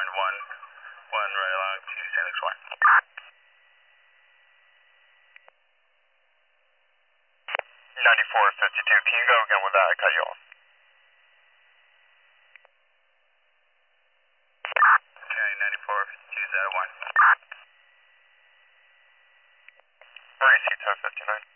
one right along to San Luis Y. 9452, can you go again with that? I cut you off. Okay, 9452, is that a 1? Alright, seats are 59.